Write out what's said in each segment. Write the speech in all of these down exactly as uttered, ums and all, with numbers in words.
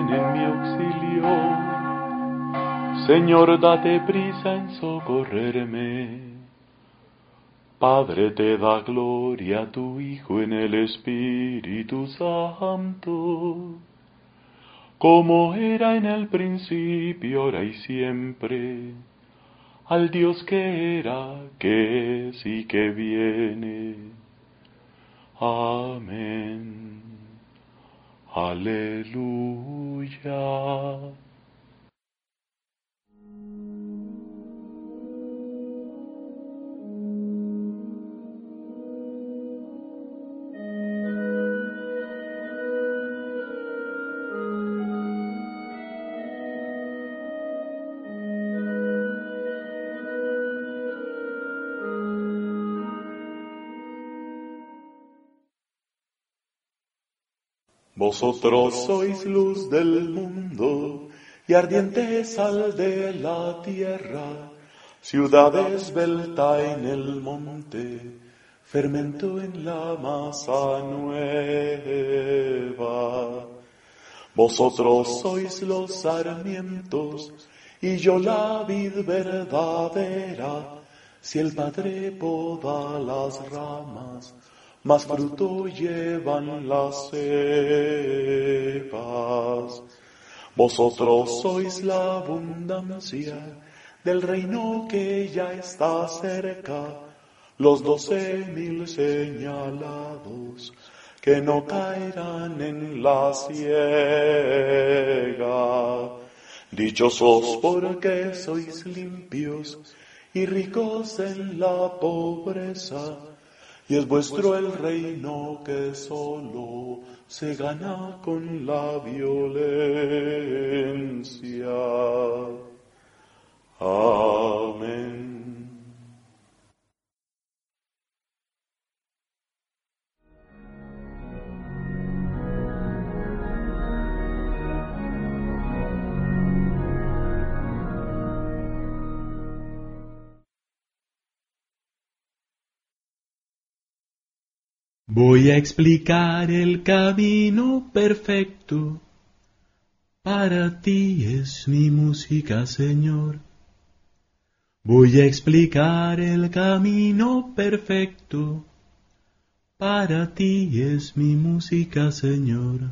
en mi auxilio. Señor, date prisa en socorrerme. Padre, te da gloria a tu Hijo en el Espíritu Santo, como era en el principio, ahora y siempre, al Dios que era, que es y que viene. Amén. Aleluya. Vosotros sois luz del mundo y ardiente sal de la tierra, ciudad esbelta en el monte, fermento en la masa nueva. Vosotros sois los sarmientos y yo la vid verdadera, si el Padre poda las ramas, más fruto llevan las cepas. Vosotros sois la abundancia del reino que ya está cerca, los doce mil señalados que no caerán en la ciega. Dichosos porque sois limpios y ricos en la pobreza, y es vuestro el reino que solo se gana con la violencia. Amén. Voy a explicar el camino perfecto. Para ti es mi música, Señor. Voy a explicar el camino perfecto. Para ti es mi música, Señor.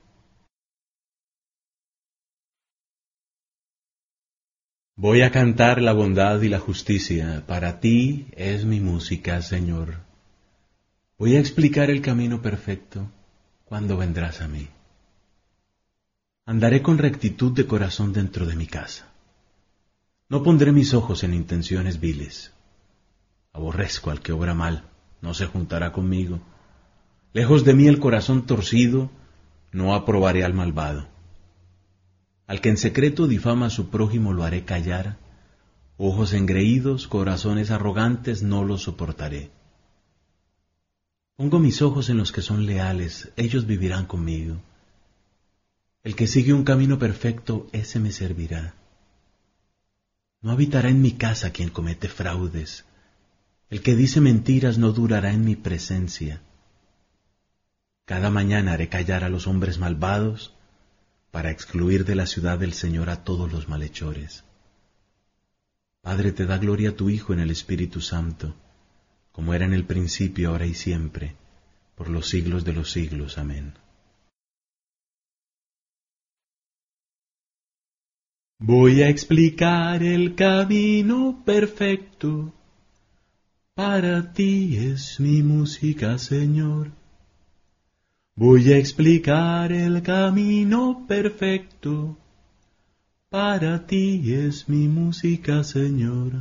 Voy a cantar la bondad y la justicia. Para ti es mi música, Señor. Voy a explicar el camino perfecto cuando vendrás a mí. Andaré con rectitud de corazón dentro de mi casa. No pondré mis ojos en intenciones viles. Aborrezco al que obra mal, no se juntará conmigo. Lejos de mí el corazón torcido, no aprobaré al malvado. Al que en secreto difama a su prójimo lo haré callar. Ojos engreídos, corazones arrogantes, no los soportaré. Pongo mis ojos en los que son leales, ellos vivirán conmigo. El que sigue un camino perfecto, ese me servirá. No habitará en mi casa quien comete fraudes. El que dice mentiras no durará en mi presencia. Cada mañana haré callar a los hombres malvados, para excluir de la ciudad del Señor a todos los malhechores. Padre, te da gloria a tu Hijo en el Espíritu Santo, como era en el principio, ahora y siempre, por los siglos de los siglos. Amén. Voy a explicar el camino perfecto. Para ti es mi música, Señor. Voy a explicar el camino perfecto. Para ti es mi música, Señor.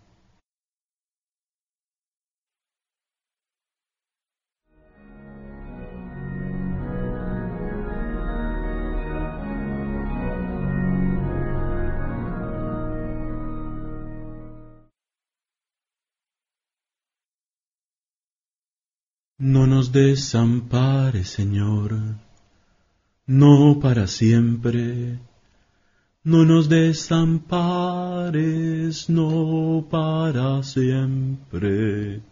No nos desampares, Señor, no para siempre. No nos desampares, no para siempre.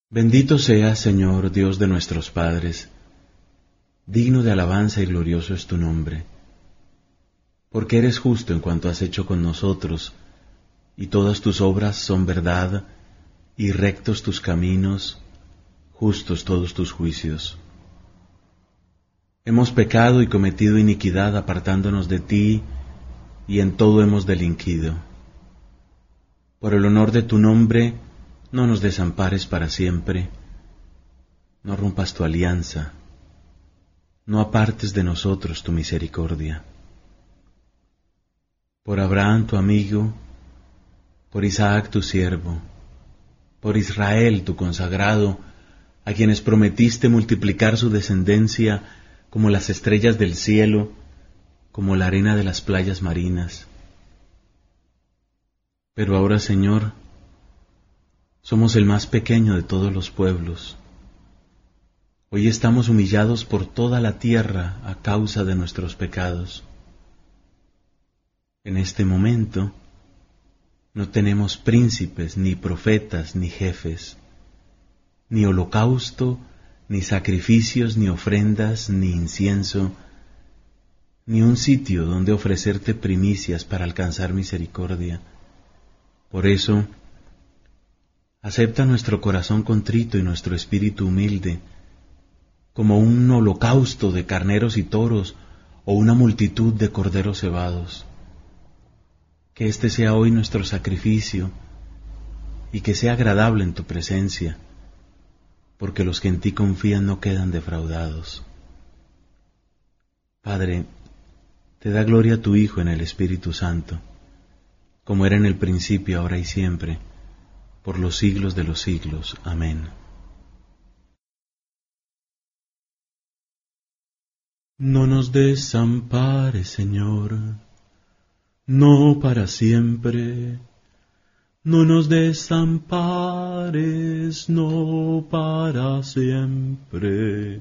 Bendito seas, Señor, Dios de nuestros padres, digno de alabanza y glorioso es tu nombre, porque eres justo en cuanto has hecho con nosotros, y todas tus obras son verdad, y rectos tus caminos, justos todos tus juicios. Hemos pecado y cometido iniquidad apartándonos de ti, y en todo hemos delinquido. Por el honor de tu nombre, no nos desampares para siempre, no rompas tu alianza, no apartes de nosotros tu misericordia. Por Abraham tu amigo, por Isaac tu siervo, por Israel tu consagrado, a quienes prometiste multiplicar su descendencia como las estrellas del cielo, como la arena de las playas marinas. Pero ahora, Señor, somos el más pequeño de todos los pueblos. Hoy estamos humillados por toda la tierra a causa de nuestros pecados. En este momento no tenemos príncipes, ni profetas, ni jefes, ni holocausto, ni sacrificios, ni ofrendas, ni incienso, ni un sitio donde ofrecerte primicias para alcanzar misericordia. Por eso, acepta nuestro corazón contrito y nuestro espíritu humilde, como un holocausto de carneros y toros o una multitud de corderos cebados. Que este sea hoy nuestro sacrificio y que sea agradable en tu presencia, porque los que en ti confían no quedan defraudados. Padre, te da gloria a tu Hijo en el Espíritu Santo, como era en el principio, ahora y siempre, por los siglos de los siglos. Amén. No nos desampares, Señor, no para siempre. No nos desampares, no para siempre.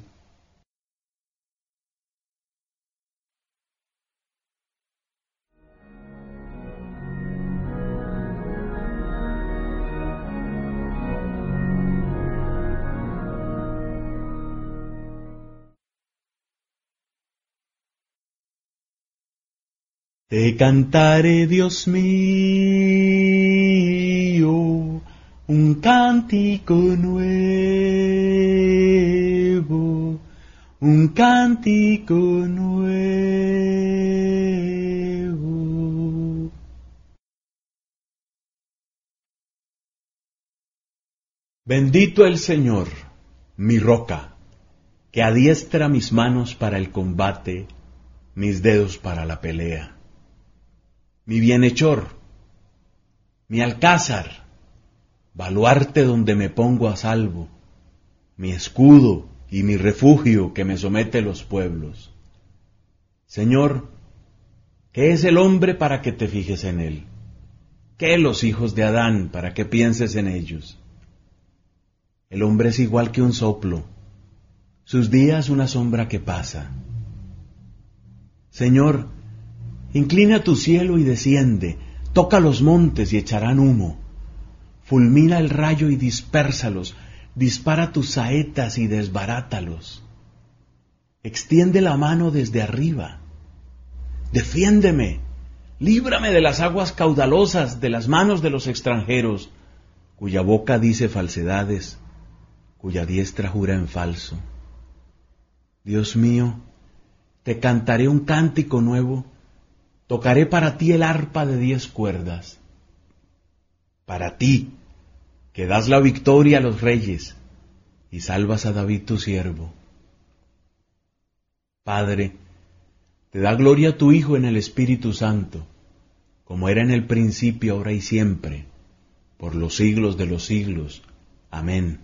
Te cantaré, Dios mío, un cántico nuevo, un cántico nuevo. Bendito el Señor, mi roca, que adiestra mis manos para el combate, mis dedos para la pelea. Mi bienhechor, mi alcázar, baluarte donde me pongo a salvo, mi escudo y mi refugio que me somete los pueblos. Señor, ¿qué es el hombre para que te fijes en él? ¿Qué los hijos de Adán para que pienses en ellos? El hombre es igual que un soplo, sus días una sombra que pasa. Señor, inclina tu cielo y desciende, toca los montes y echarán humo. Fulmina el rayo y dispérsalos, dispara tus saetas y desbarátalos. Extiende la mano desde arriba. Defiéndeme, líbrame de las aguas caudalosas, de las manos de los extranjeros, cuya boca dice falsedades, cuya diestra jura en falso. Dios mío, te cantaré un cántico nuevo, tocaré para ti el arpa de diez cuerdas. Para ti, que das la victoria a los reyes y salvas a David tu siervo. Padre, te da gloria tu Hijo en el Espíritu Santo, como era en el principio, ahora y siempre, por los siglos de los siglos. Amén.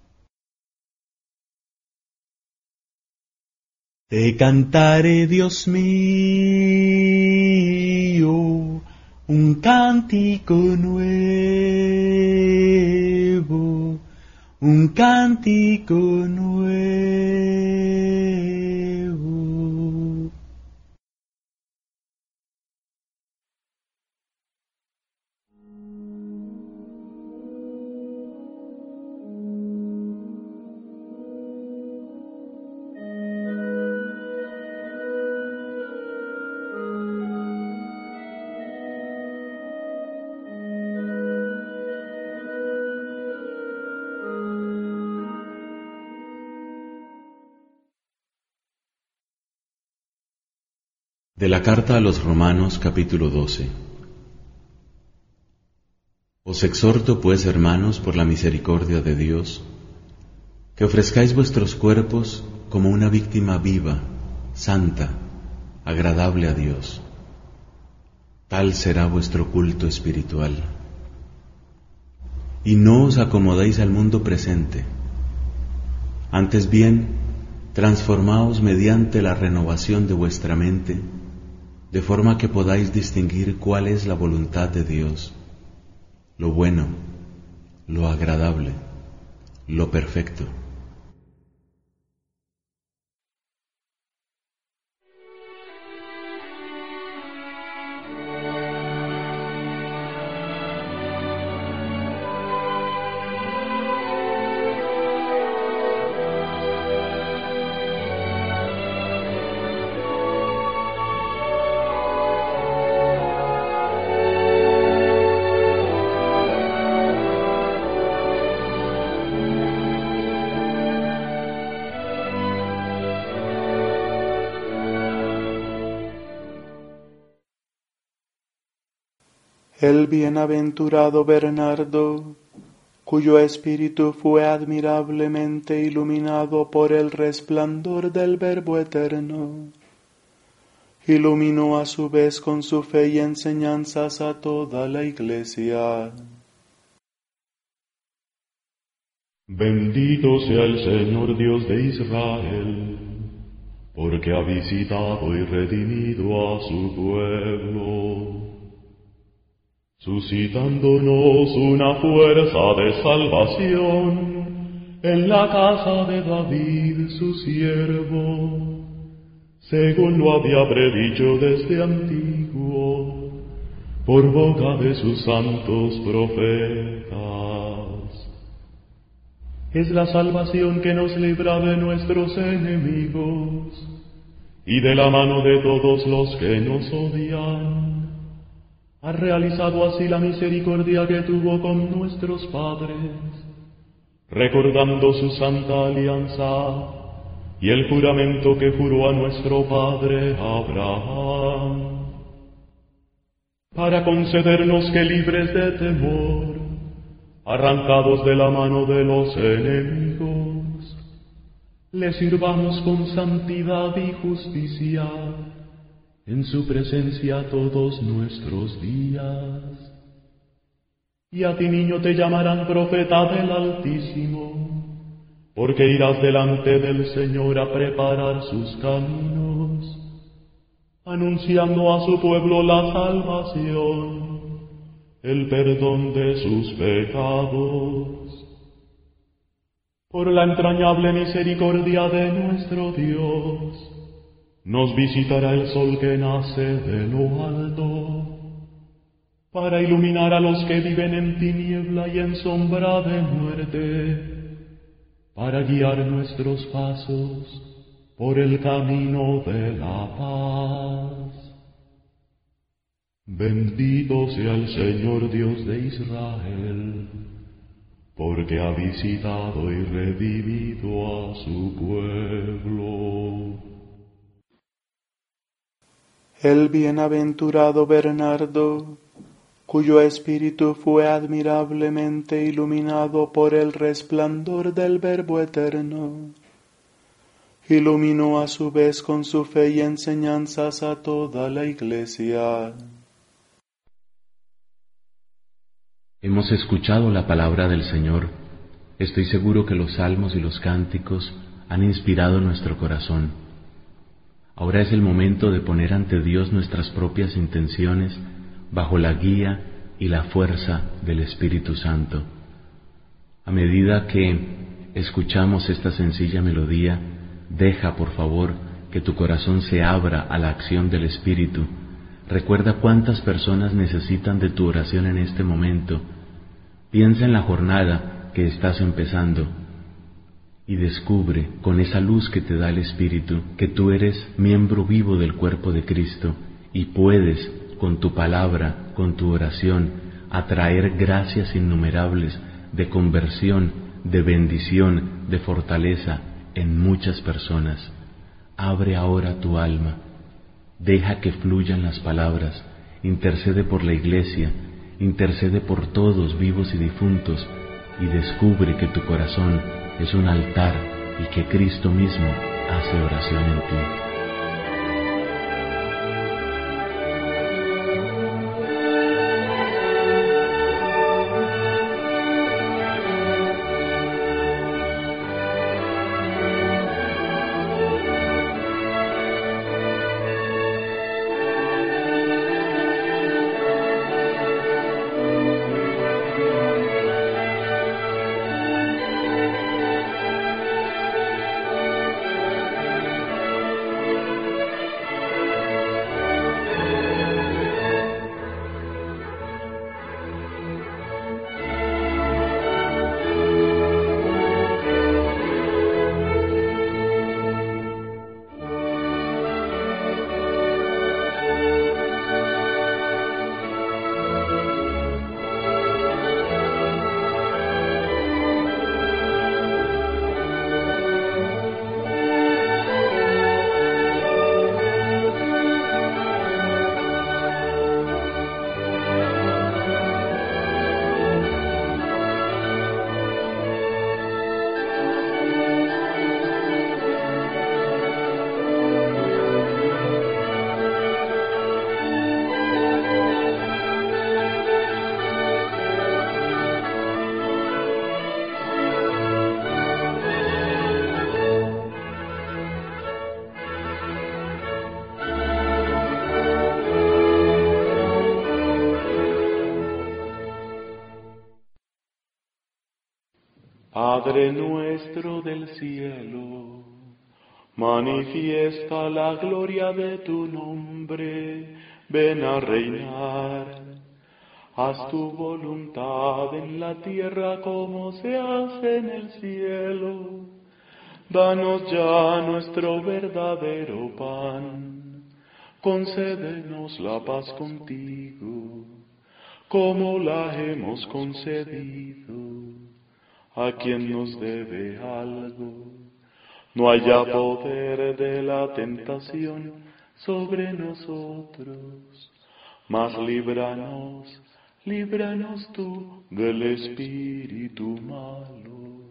Te cantaré, Dios mío, un cántico nuevo, un cántico nuevo. De la carta a los Romanos, capítulo doce. Os exhorto, pues, hermanos, por la misericordia de Dios, que ofrezcáis vuestros cuerpos como una víctima viva, santa, agradable a Dios. Tal será vuestro culto espiritual. Y no os acomodéis al mundo presente. Antes bien, transformaos mediante la renovación de vuestra mente, de forma que podáis distinguir cuál es la voluntad de Dios, lo bueno, lo agradable, lo perfecto. El bienaventurado Bernardo, cuyo espíritu fue admirablemente iluminado por el resplandor del Verbo eterno, iluminó a su vez con su fe y enseñanzas a toda la Iglesia. Bendito sea el Señor Dios de Israel, porque ha visitado y redimido a su pueblo, suscitándonos una fuerza de salvación en la casa de David su siervo, según lo había predicho desde antiguo, por boca de sus santos profetas. Es la salvación que nos libra de nuestros enemigos y de la mano de todos los que nos odian. Ha realizado así la misericordia que tuvo con nuestros padres, recordando su santa alianza y el juramento que juró a nuestro padre Abraham, para concedernos que, libres de temor, arrancados de la mano de los enemigos, le sirvamos con santidad y justicia en su presencia todos nuestros días. Y a ti, niño, te llamarán profeta del Altísimo, porque irás delante del Señor a preparar sus caminos, anunciando a su pueblo la salvación, el perdón de sus pecados. Por la entrañable misericordia de nuestro Dios, nos visitará el sol que nace de lo alto, para iluminar a los que viven en tiniebla y en sombra de muerte, para guiar nuestros pasos por el camino de la paz. Bendito sea el Señor Dios de Israel, porque ha visitado y redimido a su pueblo. El bienaventurado Bernardo, cuyo espíritu fue admirablemente iluminado por el resplandor del Verbo eterno, iluminó a su vez con su fe y enseñanzas a toda la Iglesia. Hemos escuchado la palabra del Señor. Estoy seguro que los salmos y los cánticos han inspirado nuestro corazón. Ahora es el momento de poner ante Dios nuestras propias intenciones bajo la guía y la fuerza del Espíritu Santo. A medida que escuchamos esta sencilla melodía, deja, por favor, que tu corazón se abra a la acción del Espíritu. Recuerda cuántas personas necesitan de tu oración en este momento. Piensa en la jornada que estás empezando y descubre, con esa luz que te da el Espíritu, que tú eres miembro vivo del cuerpo de Cristo y puedes, con tu palabra, con tu oración, atraer gracias innumerables de conversión, de bendición, de fortaleza en muchas personas. Abre ahora tu alma Deja que fluyan las palabras, intercede por la Iglesia, intercede por todos vivos y difuntos, y descubre que tu corazón es un altar y que Cristo mismo hace oración en ti. Padre nuestro del cielo, manifiesta la gloria de tu nombre, ven a reinar. Haz tu voluntad en la tierra como se hace en el cielo. Danos ya nuestro verdadero pan, concédenos la paz contigo, como la hemos concedido a quien nos debe algo. No haya poder de la tentación sobre nosotros, mas líbranos, líbranos tú del espíritu malo.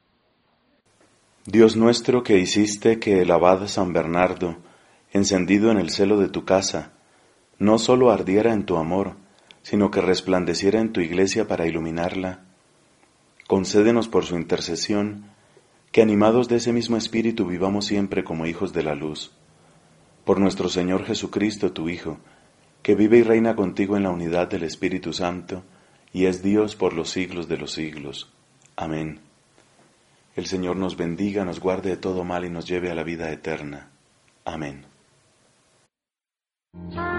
Dios nuestro, que hiciste que el abad San Bernardo, encendido en el celo de tu casa, no sólo ardiera en tu amor, sino que resplandeciera en tu iglesia para iluminarla, concédenos por su intercesión, que animados de ese mismo espíritu vivamos siempre como hijos de la luz. Por nuestro Señor Jesucristo, tu Hijo, que vive y reina contigo en la unidad del Espíritu Santo, y es Dios por los siglos de los siglos. Amén. El Señor nos bendiga, nos guarde de todo mal y nos lleve a la vida eterna. Amén.